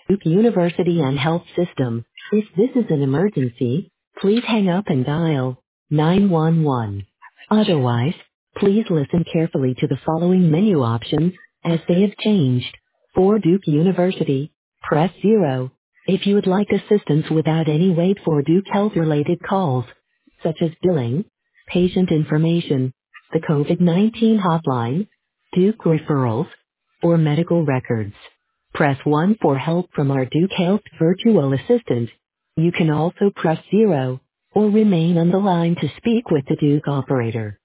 Duke University and Health System. If this is an emergency, please hang up and dial 911. Otherwise, please listen carefully to the following menu options as they have changed. For Duke University, press 0. If you would like assistance without any wait for Duke Health-related calls, such as billing, patient information, the COVID-19 hotline, Duke referrals, or medical records, press 1 for help from our Duke Health virtual assistant. You can also press 0 or remain on the line to speak with the Duke operator.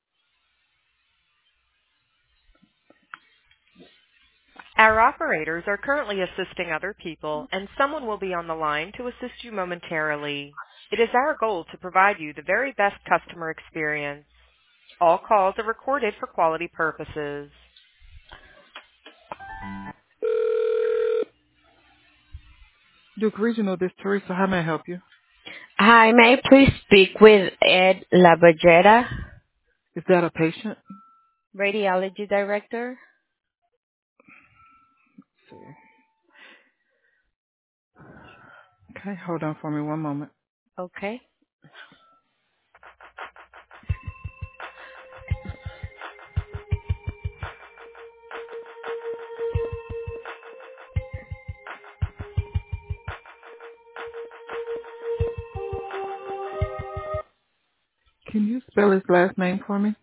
Our operators are currently assisting other people, and someone will be on the line to assist you momentarily. It is our goal to provide you the very best customer experience. All calls are recorded for quality purposes. Duke Regional, this is Teresa. How may I help you? Hi, may I please speak with Ed Labagera, Is that a patient? Radiology Director? Let's see. Okay, hold on for me one moment. Okay. Can you spell his last name for me?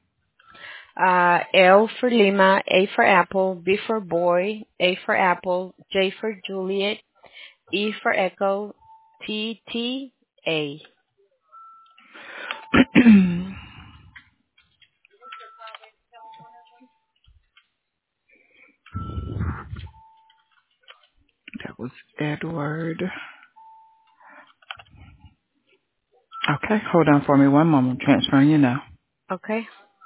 L for Lima, A for Apple, B for Boy, A for Apple, J for Juliet, E for Echo, T T A. That was Edward. Okay, hold on for me one moment. I'm transferring you now. Okay.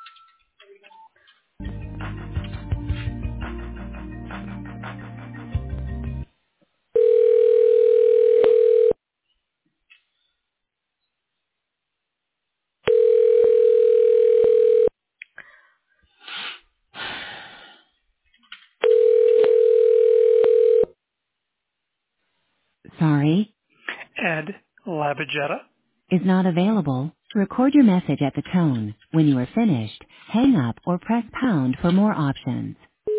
Sorry, Ed Labagetta. is not available. Record your message at the tone. When you are finished, hang up or press pound for more options.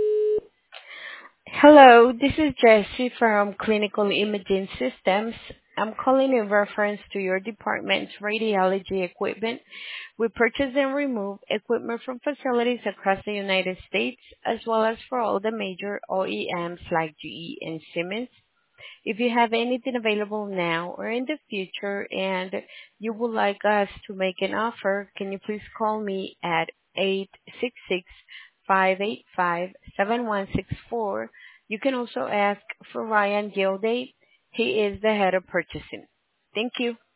Hello, this is Jessie from Clinical Imaging Systems. I'm calling in reference to your department's radiology equipment. We purchase and remove equipment from facilities across the United States, as well as for all the major OEMs like GE and Siemens. If you have anything available now or in the future and you would like us to make an offer, can you please call me at 866-585-7164. You can also ask for Ryan Gilday. He is the head of purchasing. Thank you.